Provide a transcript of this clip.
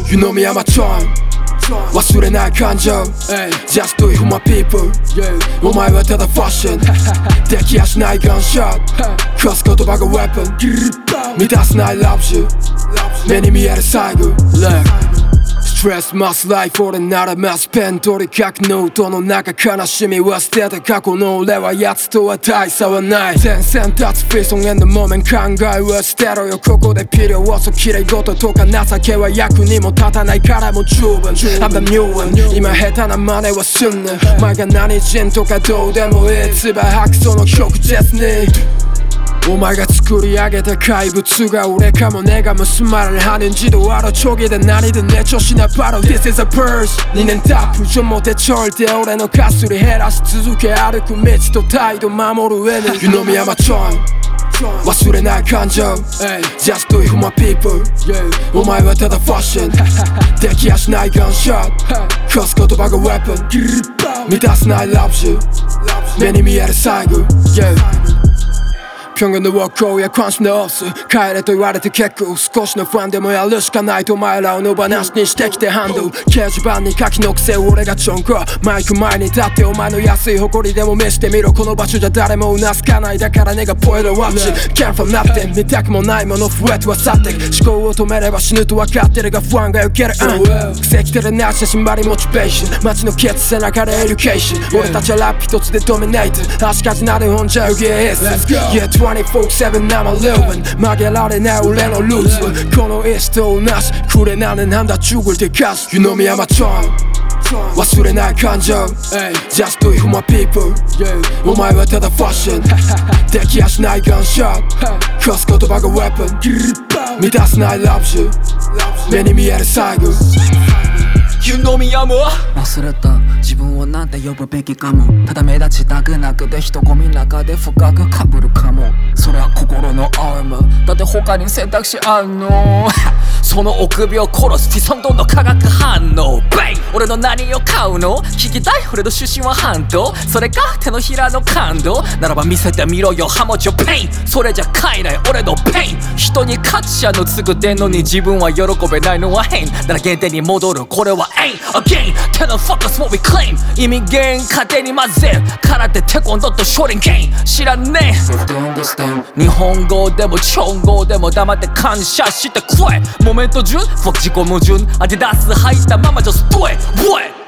You know me, I'm a trying 忘れない感情 Just do it for my people お前はただファッションできやしないガンショット貸す言葉が weapon 満たすない loves you 目に見える最後 Stress must life 俺ならマスペン取り書くノートの中悲しみは捨てた過去の俺は奴とは大差はない前線立つフィソンエンドモーメン考えは捨てろよここでピリオを綺麗事とか情けは役にも立たないからも十分 I'm the new one 今下手な真似はすんな前が何人とかどうでもいい唾吐くその曲ですねお前が作り上げた怪物が俺かもねが結まれる하는自動알아 초기で何でね調子なバロ This is a purse 2年タップ좀 못해 절대俺のかすり減らし続け歩く道と態度守る上に You know me I'm a trying 忘れない感情 Just do it for my people お前はただファッションできやしないガンショット貸す言葉が weapon 満たすない loves you 目に見える最後평균のwalkや関心のオス帰れと言われて結構少しのファンでもやるしかないとお前らを野放しにしてきてハンド掲示板に書きのくせ俺がチョンコマイク前に立ってお前の安い誇りでも見してみろこの場所じゃ誰もうなすかないだからねがポエロワッチ Can't from nothing 見たくもないもの増えとは去って思考を止めれば死ぬと分かってるが不安がよける癖きてるな写真張りモチベーション街のケツ背中でエデュケーション俺たちはラップ一つでドミネート足かじなる本じゃうげえ Yeah 24/7 I'm living曲げられない俺のルーツこの意志となしくれなねなんだ죽을 때까지 You know me I'm a trying忘れない感情 Just do it for my people お前はただファッションできやしないガンショット貸す言葉が weapon 満たすない loves you 目に見える最後 You know me I'm a 忘れた自分をなんて呼ぶべきかもただ目立ちたくなくて人混みの中で深くかぶるかもそれは心のアームだって他に選択肢あんのその臆病を殺すフィソンドンの化学反応バイン俺の何を買うの聞きたい俺の出身は半島それか手のひらの感動ならば見せてみろよハモジョペインそれじゃ買えない俺のペイン人に価値あのつくてんのに自分は喜べないのは変なら原点に戻るこれはain't again Tell the fuckers what we claim 意味源勝手に混ぜる空手テコンドとショーリンゲイン知らねえ日本語でも超語でも黙って感謝してくれモメント中 Fuck 自己矛盾アディダス履いたまま just do it